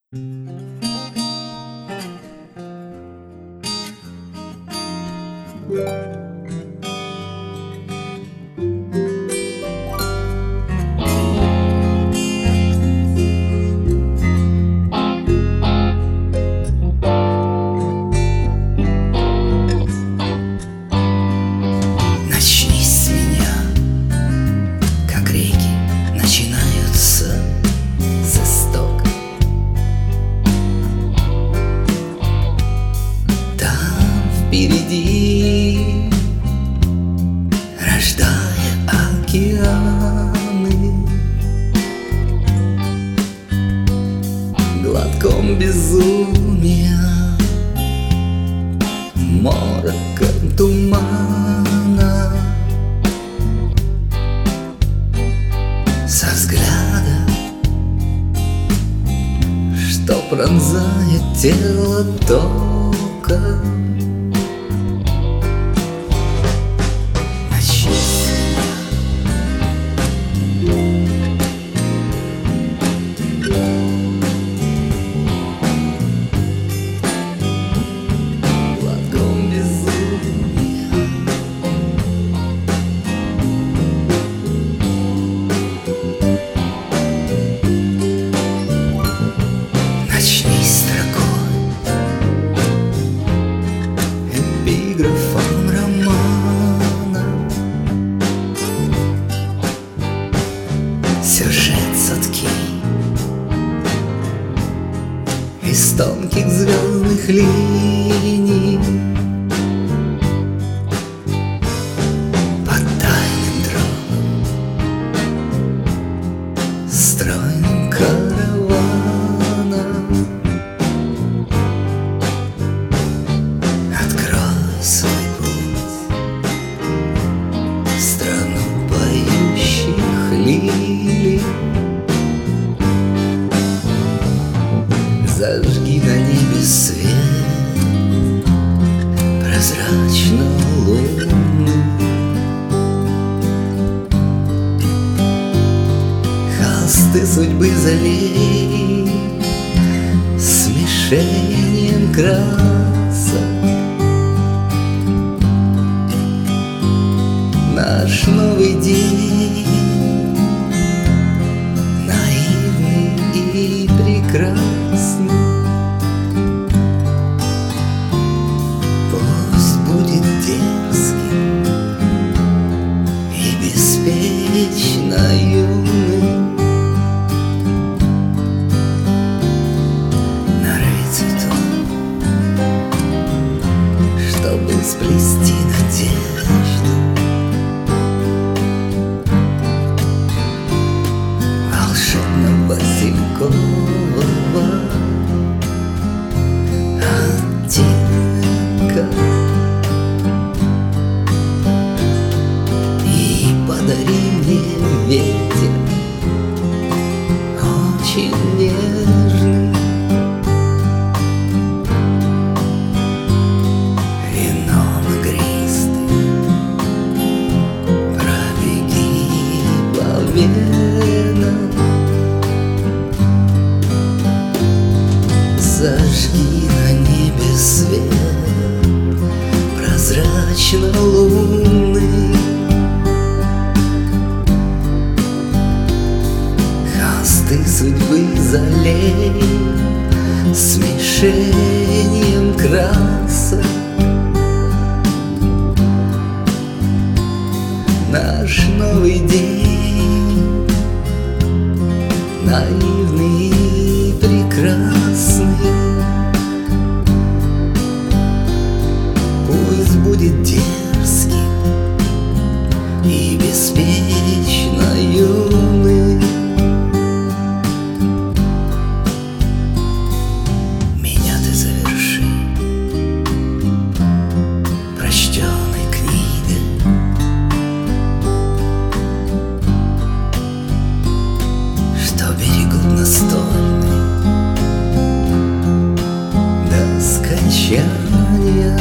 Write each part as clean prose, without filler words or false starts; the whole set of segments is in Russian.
Начни с меня, как реки начинаются с истока. Там впереди, рождая океаны, глотком безумия, мороком тумана, со взгляда, что пронзает тело током. Начни с меня, глотком безумия, начни строкой, эпиграфом романа, сюжет соткий из тонких звездных линий, под тайным дровом, стройным караваном. Открой свой путь в страну поющих лилий. Зажги на небе свет прозрачно лунный. Холсты судьбы залей смешением красок. Наш новый день наивный и прекрасный. Пусть будет дерзким и беспечно юным. Нарой цветов, чтобы сплести надежду. Волшебного василькового оттенка. И подари мне ветер очень нежный, вином игристым пробеги по венам. Зажги на небе свет прозрачно лунный. Холсты судьбы залей смешением красок. Наш новый день наивный и прекрасный. Пусть будет дерзким и беспечно юным. Меня ты заверши прочтенной книгой, что берегут настольный до скончания.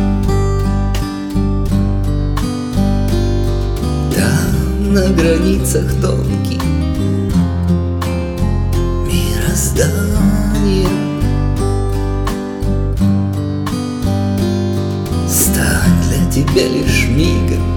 Там на границах тонких мироздания Стань для тебя лишь мигом